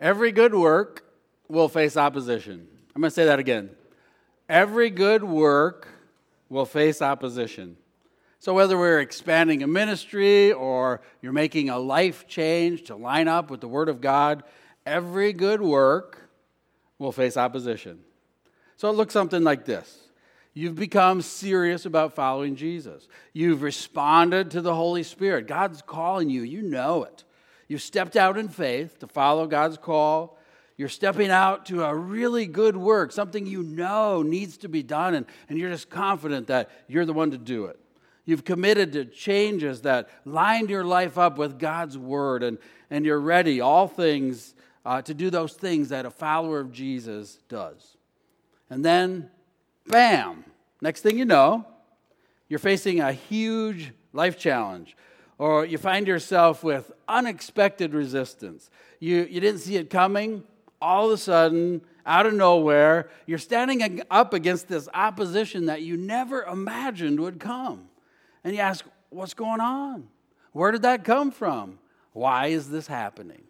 Every good work will face opposition. I'm going to say that again. Every good work will face opposition. So whether we're expanding a ministry or you're making a life change to line up with the Word of God, every good work will face opposition. So it looks something like this. You've become serious about following Jesus. You've responded to the Holy Spirit. God's calling you. You know it. You've stepped out in faith to follow God's call. You're stepping out to a really good work, something you know needs to be done, and you're just confident that you're the one to do it. You've committed to changes that lined your life up with God's Word, and you're ready, all things, to do those things that a follower of Jesus does. And then, bam, next thing you know, you're facing a huge life challenge, or you find yourself with unexpected resistance. You didn't see it coming. All of a sudden, out of nowhere, you're standing up against this opposition that you never imagined would come. And you ask, what's going on? Where did that come from? Why is this happening?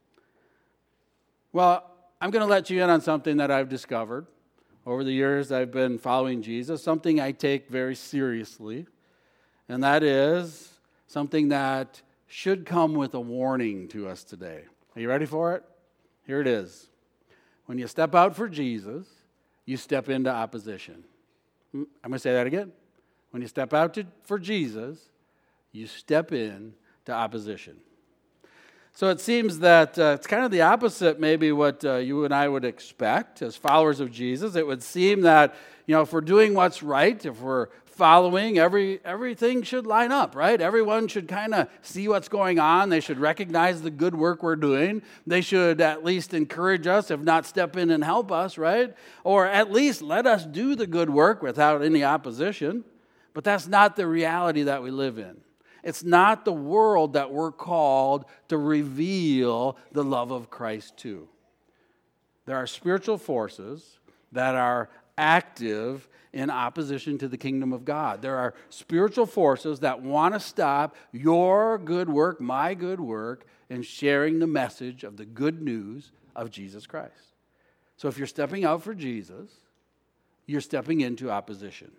Well, I'm going to let you in on something that I've discovered. Over the years, I've been following Jesus, something I take very seriously, and that is something that should come with a warning to us today. Are you ready for it? Here it is. When you step out for Jesus, you step into opposition. I'm going to say that again. When you step out for Jesus, you step into opposition. So it seems that it's kind of the opposite, maybe what you and I would expect as followers of Jesus. It would seem that, if we're doing what's right, if we're following, everything should line up, right? Everyone should kind of see what's going on. They should recognize the good work we're doing. They should at least encourage us, if not step in and help us, right? Or at least let us do the good work without any opposition. But that's not the reality that we live in. It's not the world that we're called to reveal the love of Christ to. There are spiritual forces that are active in opposition to the kingdom of God. There are spiritual forces that want to stop your good work, my good work, in sharing the message of the good news of Jesus Christ. So if you're stepping out for Jesus, you're stepping into opposition.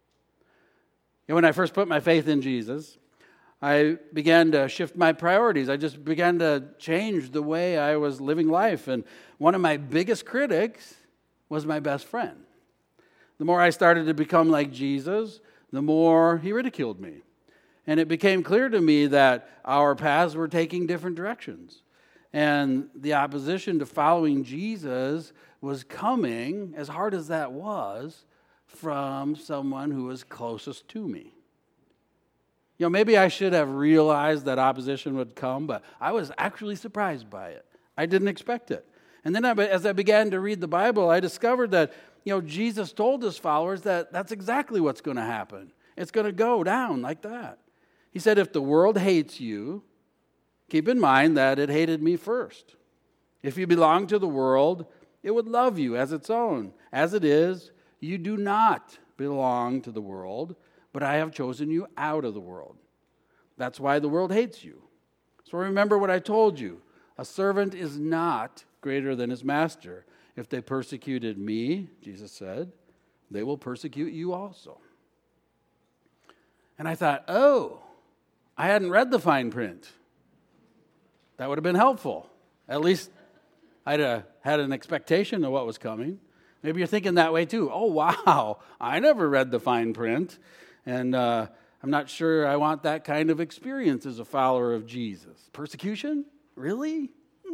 And when I first put my faith in Jesus, I began to shift my priorities. I just began to change the way I was living life. And one of my biggest critics was my best friend. The more I started to become like Jesus, the more he ridiculed me. And it became clear to me that our paths were taking different directions. And the opposition to following Jesus was coming, as hard as that was, from someone who was closest to me. Maybe I should have realized that opposition would come, but I was actually surprised by it. I didn't expect it. And then as I began to read the Bible, I discovered that, Jesus told his followers that that's exactly what's going to happen. It's going to go down like that. He said, if the world hates you, keep in mind that it hated me first. If you belong to the world, it would love you as its own. As it is, you do not belong to the world, but I have chosen you out of the world. That's why the world hates you. So remember what I told you. A servant is not greater than his master. If they persecuted me, Jesus said, they will persecute you also. And I thought, I hadn't read the fine print. That would have been helpful. At least I'd had an expectation of what was coming. Maybe you're thinking that way too. Oh, wow, I never read the fine print. And I'm not sure I want that kind of experience as a follower of Jesus. Persecution? Really?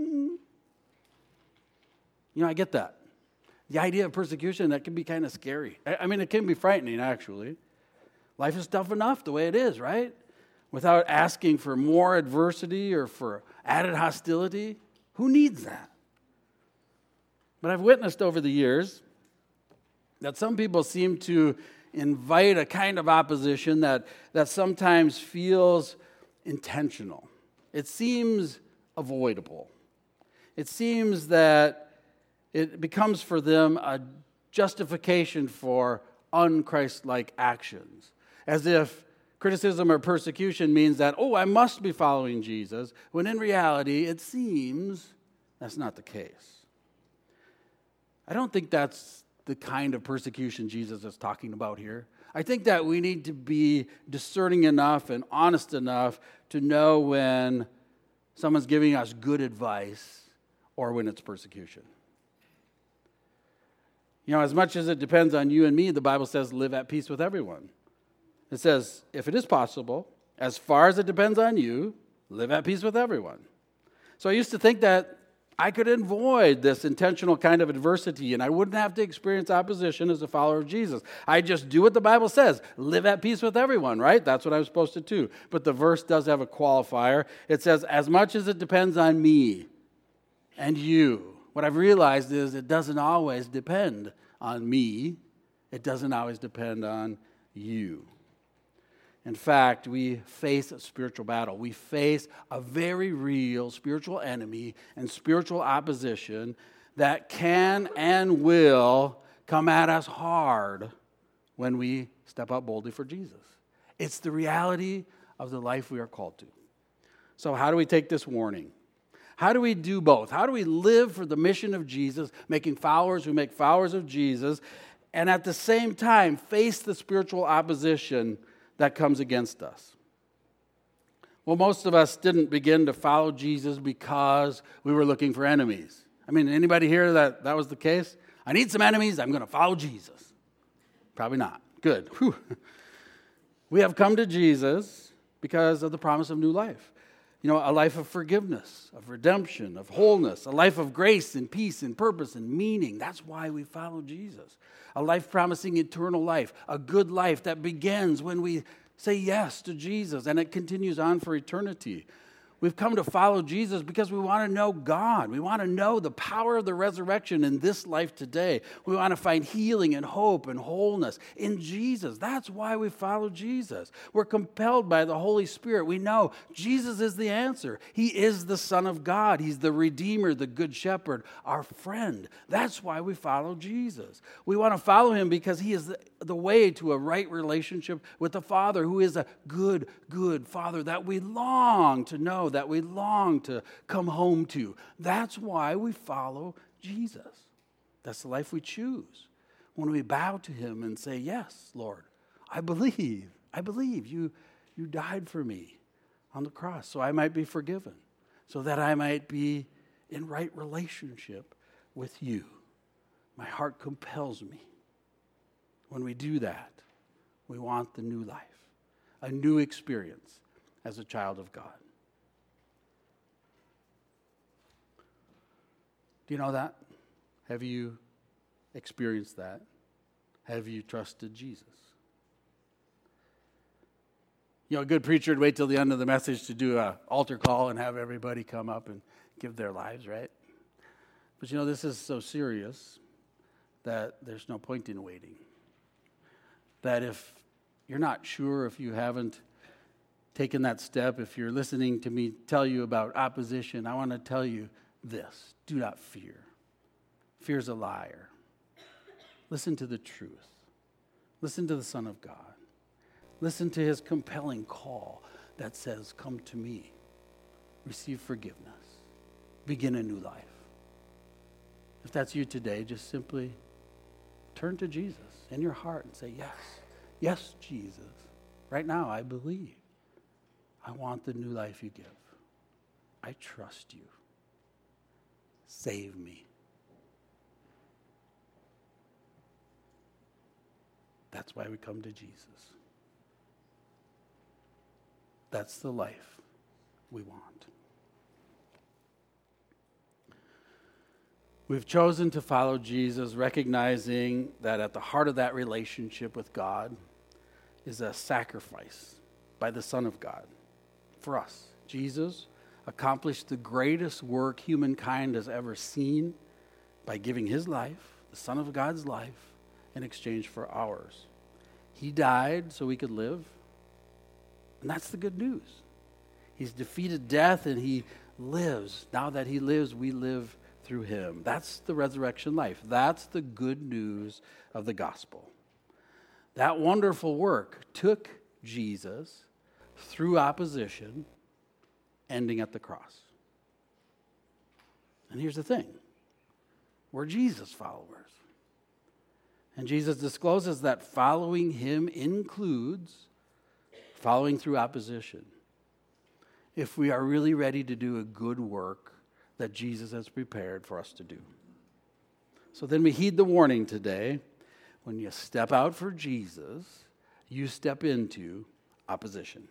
I get that. The idea of persecution, that can be kind of scary. I mean, it can be frightening, actually. Life is tough enough the way it is, right? Without asking for more adversity or for added hostility. Who needs that? But I've witnessed over the years that some people seem to invite a kind of opposition that sometimes feels intentional. It seems avoidable. It seems that it becomes for them a justification for un-Christ-like actions, as if criticism or persecution means that, I must be following Jesus, when in reality it seems That's not the case. I don't think that's the kind of persecution Jesus is talking about here. I think that we need to be discerning enough and honest enough to know when someone's giving us good advice or when it's persecution. You know, as much as it depends on you and me, the Bible says live at peace with everyone. It says, if it is possible, as far as it depends on you, live at peace with everyone. So I used to think that I could avoid this intentional kind of adversity and I wouldn't have to experience opposition as a follower of Jesus. I just do what the Bible says. Live at peace with everyone, right? That's what I'm supposed to do. But the verse does have a qualifier. It says, as much as it depends on me and you. What I've realized is it doesn't always depend on me. It doesn't always depend on you. In fact, we face a spiritual battle. We face a very real spiritual enemy and spiritual opposition that can and will come at us hard when we step up boldly for Jesus. It's the reality of the life we are called to. So how do we take this warning? How do we do both? How do we live for the mission of Jesus, making followers who make followers of Jesus, and at the same time face the spiritual opposition that comes against us? Well, most of us didn't begin to follow Jesus because we were looking for enemies. I mean, anybody here that was the case? I need some enemies, I'm going to follow Jesus. Probably not. Good. Whew. We have come to Jesus because of the promise of new life. You know, a life of forgiveness, of redemption, of wholeness, a life of grace and peace and purpose and meaning. That's why we follow Jesus. A life promising eternal life, a good life that begins when we say yes to Jesus and it continues on for eternity. We've come to follow Jesus because we want to know God. We want to know the power of the resurrection in this life today. We want to find healing and hope and wholeness in Jesus. That's why we follow Jesus. We're compelled by the Holy Spirit. We know Jesus is the answer. He is the Son of God. He's the Redeemer, the Good Shepherd, our friend. That's why we follow Jesus. We want to follow him because he is the way to a right relationship with the Father, who is a good, good Father that we long to know, that we long to come home to. That's why we follow Jesus. That's the life we choose. When we bow to him and say, yes, Lord, I believe you died for me on the cross so I might be forgiven, so that I might be in right relationship with you. My heart compels me. When we do that, we want the new life, a new experience as a child of God. Do you know that? Have you experienced that? Have you trusted Jesus? You know, a good preacher would wait till the end of the message to do an altar call and have everybody come up and give their lives, right? But you know, this is so serious that there's no point in waiting. That if you're not sure, if you haven't taken that step, if you're listening to me tell you about opposition, I want to tell you this: do not fear. Fear's a liar. Listen to the truth. Listen to the Son of God. Listen to his compelling call that says, come to me, receive forgiveness, begin a new life. If that's you today, just simply turn to Jesus in your heart and say, yes, yes, Jesus. Right now, I believe. I want the new life you give. I trust you. Save me. That's why we come to Jesus. That's the life we want. We've chosen to follow Jesus, recognizing that at the heart of that relationship with God is a sacrifice by the Son of God for us. Jesus accomplished the greatest work humankind has ever seen by giving his life, the Son of God's life, in exchange for ours. He died so we could live, and that's the good news. He's defeated death and he lives. Now that he lives, we live through him. That's the resurrection life. That's the good news of the gospel. That wonderful work took Jesus through opposition, ending at the cross. And here's the thing. We're Jesus followers. And Jesus discloses that following him includes following through opposition. If we are really ready to do a good work that Jesus has prepared for us to do. So then we heed the warning today. When you step out for Jesus, you step into opposition.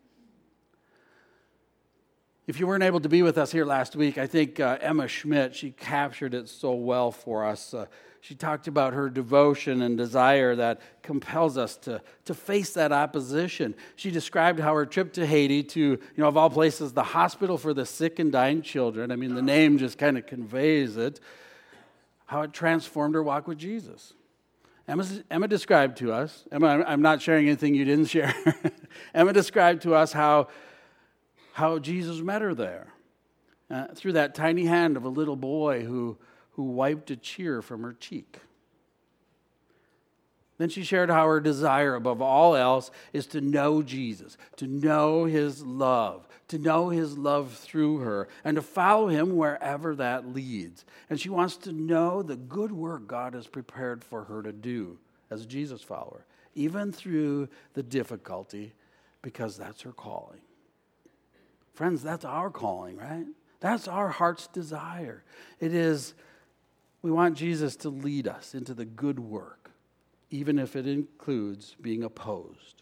If you weren't able to be with us here last week, I think Emma Schmidt, she captured it so well for us. She talked about her devotion and desire that compels us to face that opposition. She described how her trip to Haiti to, of all places, the hospital for the sick and dying children, I mean, the name just kind of conveys it, how it transformed her walk with Jesus. Emma described to us, Emma, I'm not sharing anything you didn't share. Emma described to us how Jesus met her there through that tiny hand of a little boy who wiped a tear from her cheek. Then she shared how her desire above all else is to know Jesus, to know his love through her, and to follow him wherever that leads. And she wants to know the good work God has prepared for her to do as a Jesus follower, even through the difficulty, because that's her calling. Friends, that's our calling, right? That's our heart's desire. It is, we want Jesus to lead us into the good work, even if it includes being opposed.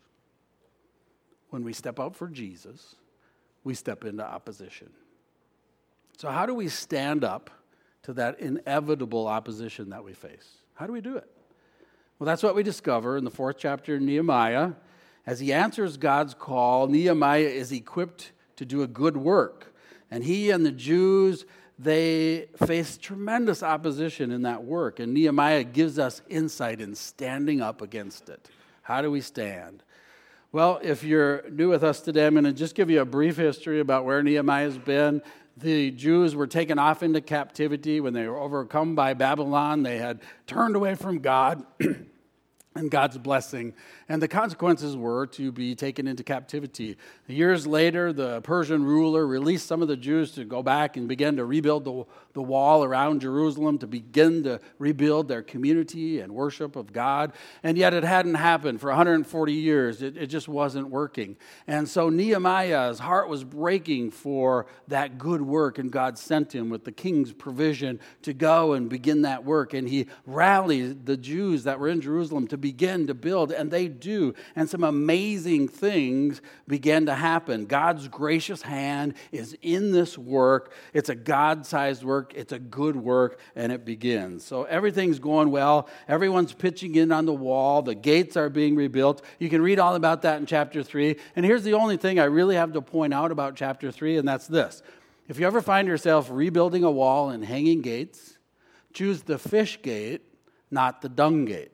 When we step out for Jesus, we step into opposition. So how do we stand up to that inevitable opposition that we face? How do we do it? Well, that's what we discover in the 4th chapter of Nehemiah. As he answers God's call, Nehemiah is equipped to do a good work. And he and the Jews, they faced tremendous opposition in that work. And Nehemiah gives us insight in standing up against it. How do we stand? Well, if you're new with us today, I'm going to just give you a brief history about where Nehemiah's been. The Jews were taken off into captivity when they were overcome by Babylon. They had turned away from God and God's blessing. And the consequences were to be taken into captivity. Years later, the Persian ruler released some of the Jews to go back and begin to rebuild the wall around Jerusalem, to begin to rebuild their community and worship of God. And yet it hadn't happened for 140 years. It just wasn't working. And so Nehemiah's heart was breaking for that good work, and God sent him with the king's provision to go and begin that work. And he rallied the Jews that were in Jerusalem to begin to build, and they do. And some amazing things began to happen. God's gracious hand is in this work. It's a God-sized work. It's a good work, and it begins. So everything's going well. Everyone's pitching in on the wall. The gates are being rebuilt. You can read all about that in chapter 3. And here's the only thing I really have to point out about chapter 3, and that's this. If you ever find yourself rebuilding a wall and hanging gates, choose the fish gate, not the dung gate.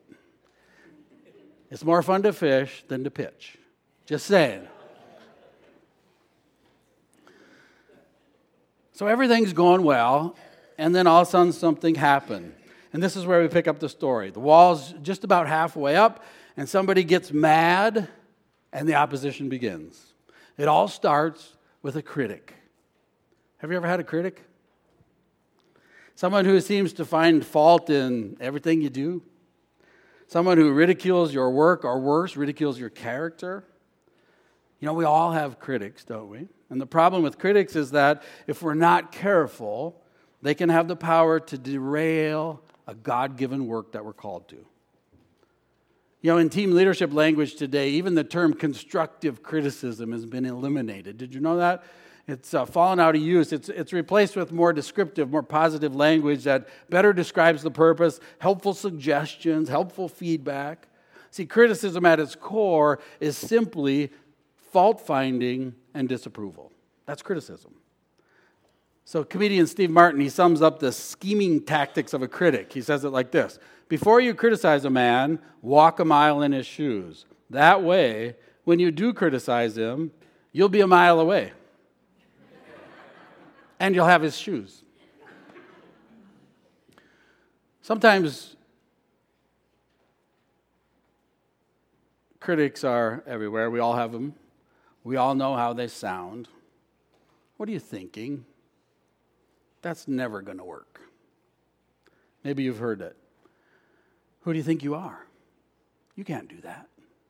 It's more fun to fish than to pitch. Just saying. So everything's going well, and then all of a sudden something happened. And this is where we pick up the story. The wall's just about halfway up, and somebody gets mad, and the opposition begins. It all starts with a critic. Have you ever had a critic? Someone who seems to find fault in everything you do. Someone who ridicules your work, or worse, ridicules your character. We all have critics, don't we? And the problem with critics is that if we're not careful, they can have the power to derail a God-given work that we're called to. In team leadership language today, even the term constructive criticism has been eliminated. Did you know that? It's fallen out of use. It's replaced with more descriptive, more positive language that better describes the purpose, helpful suggestions, helpful feedback. See, criticism at its core is simply fault-finding and disapproval. That's criticism. So comedian Steve Martin, he sums up the scheming tactics of a critic. He says it like this: before you criticize a man, walk a mile in his shoes. That way, when you do criticize him, you'll be a mile away. And you'll have his shoes. Sometimes critics are everywhere. We all have them. We all know how they sound. What are you thinking? That's never going to work. Maybe you've heard it. Who do you think you are? You can't do that.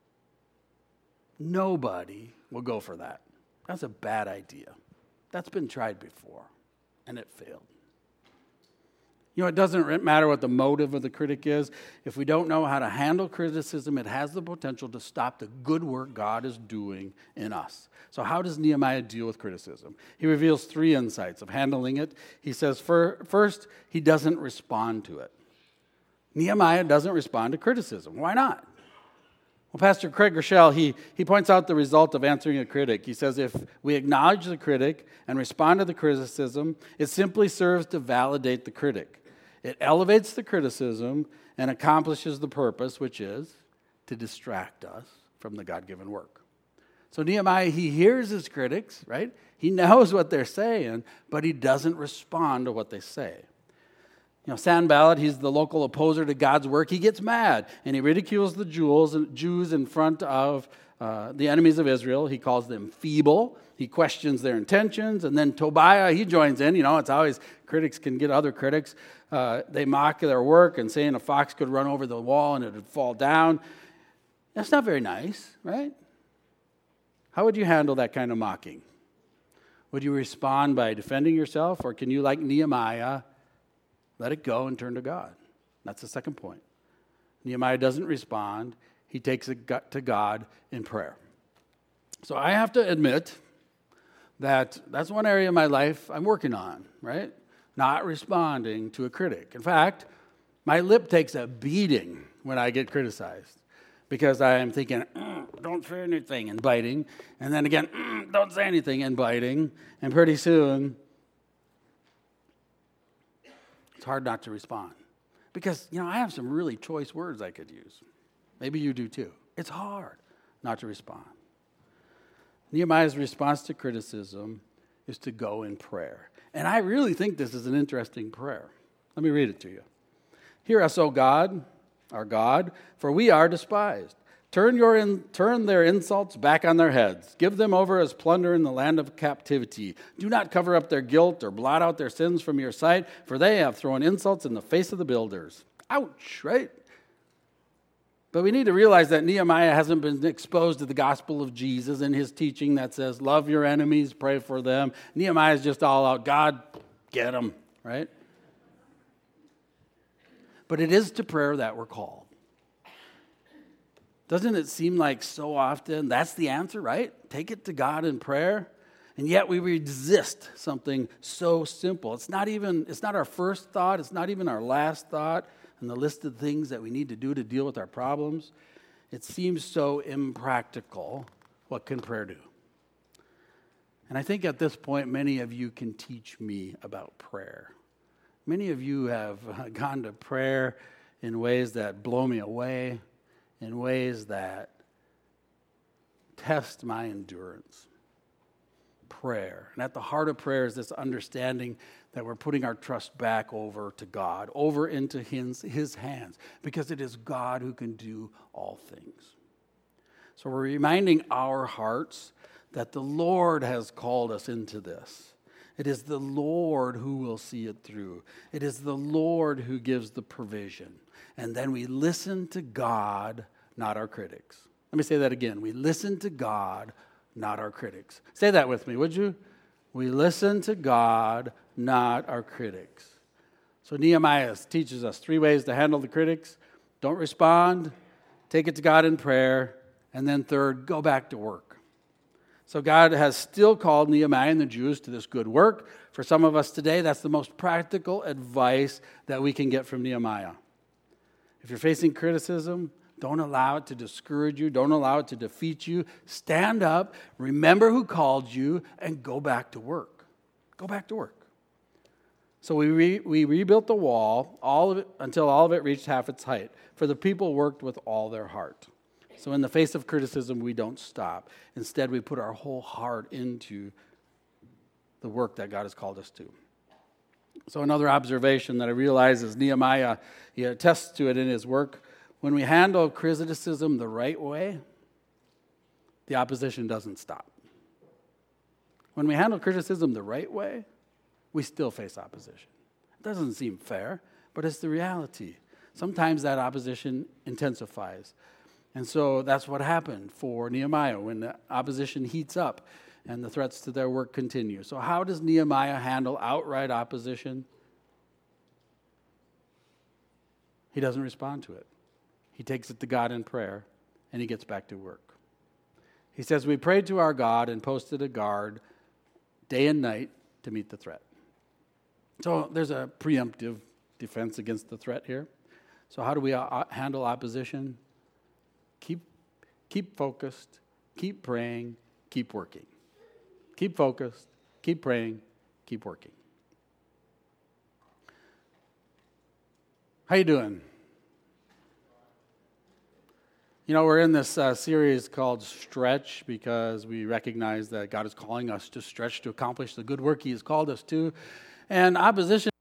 Nobody will go for that. That's a bad idea. That's been tried before, and it failed. You know, it doesn't matter what the motive of the critic is. If we don't know how to handle criticism, it has the potential to stop the good work God is doing in us. So how does Nehemiah deal with criticism? He reveals 3 insights of handling it. He says, first, he doesn't respond to it. Nehemiah doesn't respond to criticism. Why not? Well, Pastor Craig Rochelle, he points out the result of answering a critic. He says if we acknowledge the critic and respond to the criticism, it simply serves to validate the critic. It elevates the criticism and accomplishes the purpose, which is to distract us from the God-given work. So Nehemiah, he hears his critics, right? He knows what they're saying, but he doesn't respond to what they say. You know, Sanballat, he's the local opposer to God's work. He gets mad, and he ridicules the Jews in front of the enemies of Israel. He calls them feeble. He questions their intentions. And then Tobiah, he joins in. You know, it's always critics can get other critics. They mock their work and saying a fox could run over the wall and it would fall down. That's not very nice, right? How would you handle that kind of mocking? Would you respond by defending yourself, or can you, like Nehemiah, let it go and turn to God? That's the second point. Nehemiah doesn't respond. He takes it to God in prayer. So I have to admit that that's one area of my life I'm working on, right? Not responding to a critic. In fact, my lip takes a beating when I get criticized because I am thinking, don't say anything, and biting. And then again, don't say anything, and biting. And pretty soon, it's hard not to respond. Because, you know, I have some really choice words I could use. Maybe you do too. It's hard not to respond. Nehemiah's response to criticism is to go in prayer. And I really think this is an interesting prayer. Let me read it to you. Hear us, O God, our God, for we are despised. Turn their insults back on their heads. Give them over as plunder in the land of captivity. Do not cover up their guilt or blot out their sins from your sight, for they have thrown insults in the face of the builders. Ouch, right? But we need to realize that Nehemiah hasn't been exposed to the gospel of Jesus and his teaching that says, love your enemies, pray for them. Nehemiah is just all out, God, get them, right? But it is to prayer that we're called. Doesn't it seem like so often that's the answer, right? Take it to God in prayer. And yet we resist something so simple. It's not our first thought. It's not even our last thought in the list of things that we need to do to deal with our problems. It seems so impractical. What can prayer do? And I think at this point, many of you can teach me about prayer. Many of you have gone to prayer in ways that blow me away, in ways that test my endurance. Prayer. And at the heart of prayer is this understanding that we're putting our trust back over to God, over into his hands, because it is God who can do all things. So we're reminding our hearts that the Lord has called us into this. It is the Lord who will see it through. It is the Lord who gives the provision. And then we listen to God, not our critics. Let me say that again. We listen to God, not our critics. Say that with me, would you? We listen to God, not our critics. So Nehemiah teaches us 3 ways to handle the critics. Don't respond, take it to God in prayer, and then third, go back to work. So God has still called Nehemiah and the Jews to this good work. For some of us today, that's the most practical advice that we can get from Nehemiah. If you're facing criticism, don't allow it to discourage you. Don't allow it to defeat you. Stand up, remember who called you, and go back to work. Go back to work. So we rebuilt the wall, all of it, until all of it reached half its height, for the people worked with all their heart. So in the face of criticism, we don't stop. Instead, we put our whole heart into the work that God has called us to. So another observation that I realize is Nehemiah, he attests to it in his work. When we handle criticism the right way, the opposition doesn't stop. When we handle criticism the right way, we still face opposition. It doesn't seem fair, but it's the reality. Sometimes that opposition intensifies. And so that's what happened for Nehemiah when the opposition heats up and the threats to their work continue. So how does Nehemiah handle outright opposition? He doesn't respond to it. He takes it to God in prayer, and he gets back to work. He says, we prayed to our God and posted a guard day and night to meet the threat. So there's a preemptive defense against the threat here. So how do we handle opposition? Keep focused, keep praying, keep working. Keep focused, keep praying, keep working. How you doing? You know, we're in this series called Stretch because we recognize that God is calling us to stretch to accomplish the good work He has called us to. And opposition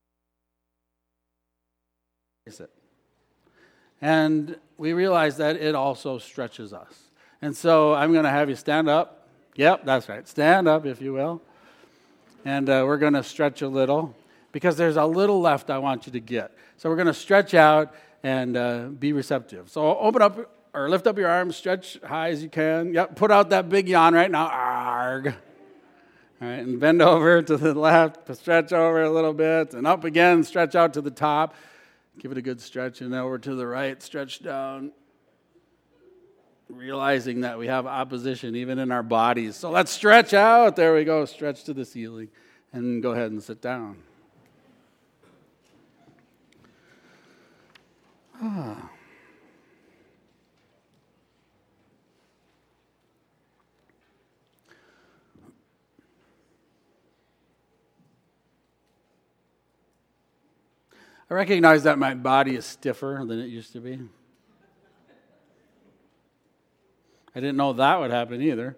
is it. And we realize that it also stretches us. And so I'm going to have you stand up. Yep, that's right. Stand up, if you will. And we're going to stretch a little because there's a little left I want you to get. So we're going to stretch out and be receptive. So open up or lift up your arms, stretch high as you can. Yep, put out that big yawn right now. Arg. All right, and bend over to the left, stretch over a little bit, and up again, stretch out to the top. Give it a good stretch, and over to the right, stretch down. Realizing that we have opposition even in our bodies. So let's stretch out. There we go, stretch to the ceiling. And go ahead and sit down. I recognize that my body is stiffer than it used to be. I didn't know that would happen either.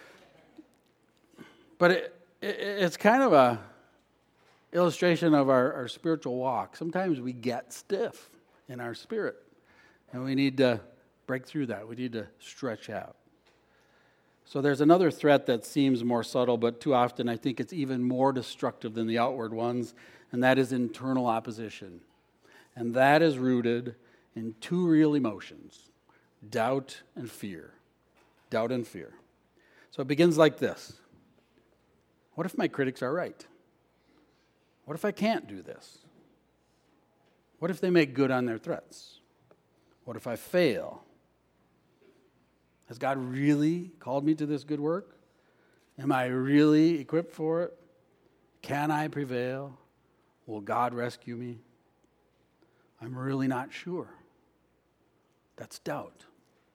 But it's kind of a illustration of our spiritual walk. Sometimes we get stiff in our spirit, and we need to break through that. We need to stretch out. So there's another threat that seems more subtle, but too often I think it's even more destructive than the outward ones, and that is internal opposition. And that is rooted in two real emotions, doubt and fear. Doubt and fear. So it begins like this. What if my critics are right? What if I can't do this? What if they make good on their threats? What if I fail? Has God really called me to this good work? Am I really equipped for it? Can I prevail? Will God rescue me? I'm really not sure. That's doubt.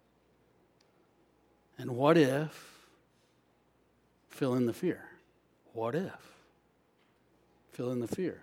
And what if, fill in the fear. What if? Fill in the fear.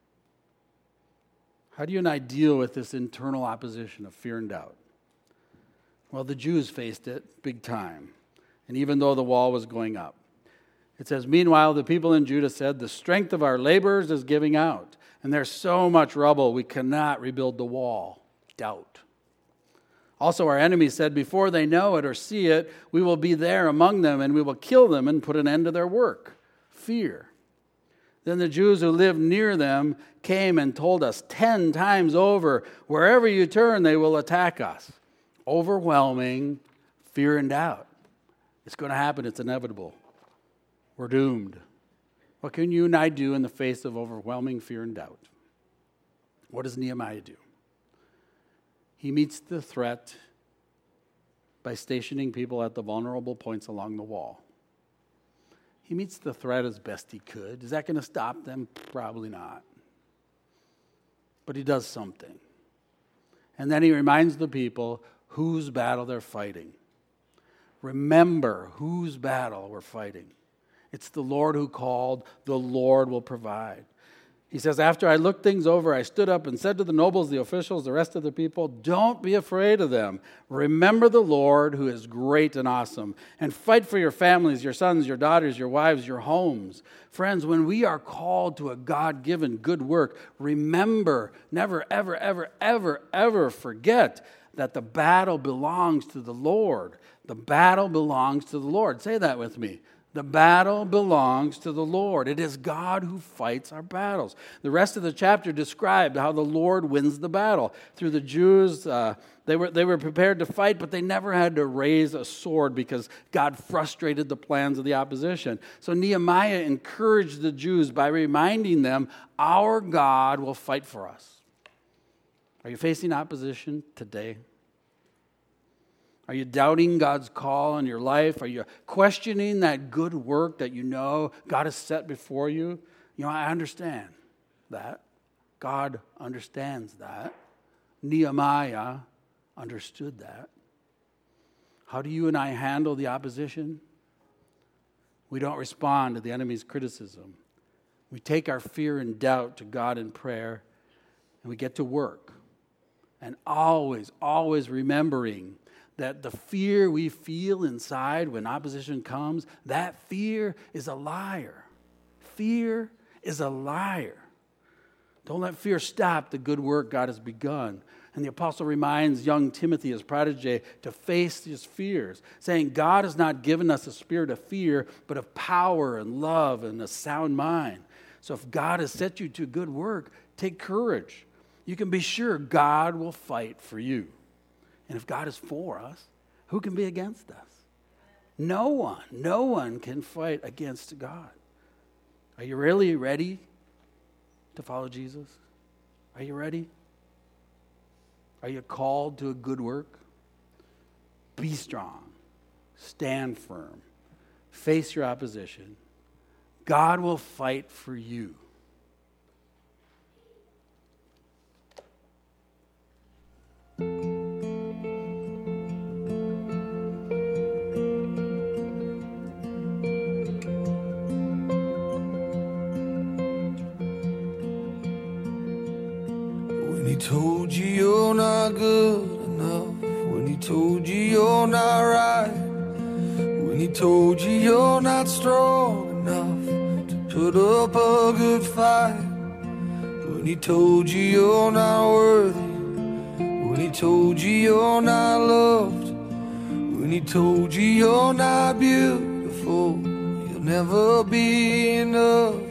How do you and I deal with this internal opposition of fear and doubt? Well, the Jews faced it big time, and even though the wall was going up. It says, meanwhile, the people in Judah said, the strength of our laborers is giving out, and there's so much rubble, we cannot rebuild the wall. Doubt. Also, our enemies said, before they know it or see it, we will be there among them, and we will kill them and put an end to their work. Fear. Then the Jews who lived near them came and told us 10 times over, wherever you turn, they will attack us. Overwhelming fear and doubt. It's going to happen. It's inevitable. We're doomed. What can you and I do in the face of overwhelming fear and doubt? What does Nehemiah do? He meets the threat by stationing people at the vulnerable points along the wall. He meets the threat as best he could. Is that going to stop them? Probably not. But he does something. And then he reminds the people whose battle they're fighting. Remember whose battle we're fighting. It's the Lord who called, the Lord will provide. He says, after I looked things over, I stood up and said to the nobles, the officials, the rest of the people, don't be afraid of them. Remember the Lord who is great and awesome, and fight for your families, your sons, your daughters, your wives, your homes. Friends, when we are called to a God-given good work, remember, never, ever, ever, ever, ever forget that the battle belongs to the Lord. The battle belongs to the Lord. Say that with me. The battle belongs to the Lord. It is God who fights our battles. The rest of the chapter described how the Lord wins the battle. Through the Jews, they were prepared to fight, but they never had to raise a sword because God frustrated the plans of the opposition. So Nehemiah encouraged the Jews by reminding them, our God will fight for us. Are you facing opposition today? Are you doubting God's call on your life? Are you questioning that good work that you know God has set before you? You know, I understand that. God understands that. Nehemiah understood that. How do you and I handle the opposition? We don't respond to the enemy's criticism. We take our fear and doubt to God in prayer, and we get to work. And always, always remembering that the fear we feel inside when opposition comes, that fear is a liar. Fear is a liar. Don't let fear stop the good work God has begun. And the apostle reminds young Timothy, his protege, to face his fears, saying, God has not given us a spirit of fear, but of power and love and a sound mind. So if God has set you to good work, take courage. You can be sure God will fight for you. And if God is for us, who can be against us? No one can fight against God. Are you really ready to follow Jesus? Are you ready? Are you called to a good work? Be strong. Stand firm. Face your opposition. God will fight for you. When he told you you're not good enough, when he told you you're not right, when he told you you're not strong enough to put up a good fight, when he told you you're not worthy, when he told you you're not loved, when he told you you're not beautiful, you'll never be enough.